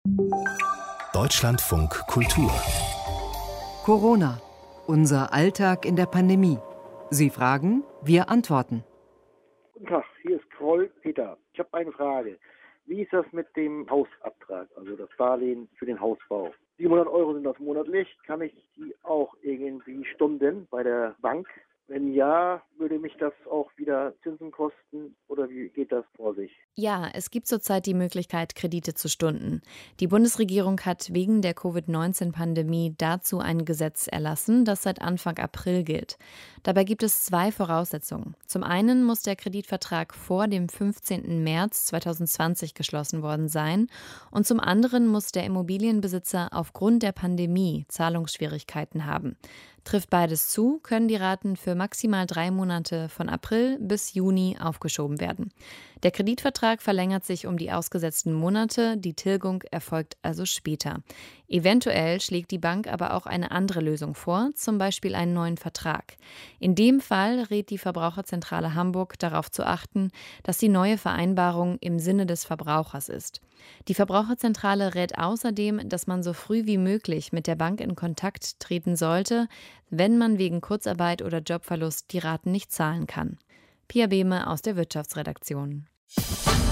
Deutschlandfunk Kultur. Corona. Unser Alltag in der Pandemie. Sie fragen, wir antworten. Guten Tag, hier ist Kroll Peter. Ich habe eine Frage. Wie ist das mit dem Hausabtrag, also das Darlehen für den Hausbau? 700 € sind das monatlich. Kann ich die auch irgendwie stunden bei der Bank? Wenn ja, würde mich das auch wieder Zinsen kosten oder wie geht das vor sich? Ja, es gibt zurzeit die Möglichkeit, Kredite zu stunden. Die Bundesregierung hat wegen der Covid-19-Pandemie dazu ein Gesetz erlassen, das seit Anfang April gilt. Dabei gibt es 2 Voraussetzungen. Zum einen muss der Kreditvertrag vor dem 15. März 2020 geschlossen worden sein und zum anderen muss der Immobilienbesitzer aufgrund der Pandemie Zahlungsschwierigkeiten haben. Trifft beides zu, können die Raten für maximal 3 Monate von April bis Juni aufgeschoben werden. Der Kreditvertrag verlängert sich um die ausgesetzten Monate, die Tilgung erfolgt also später. Eventuell schlägt die Bank aber auch eine andere Lösung vor, zum Beispiel einen neuen Vertrag. In dem Fall rät die Verbraucherzentrale Hamburg darauf zu achten, dass die neue Vereinbarung im Sinne des Verbrauchers ist. Die Verbraucherzentrale rät außerdem, dass man so früh wie möglich mit der Bank in Kontakt treten sollte, wenn man wegen Kurzarbeit oder Jobverlust die Raten nicht zahlen kann. Pia Behme aus der Wirtschaftsredaktion.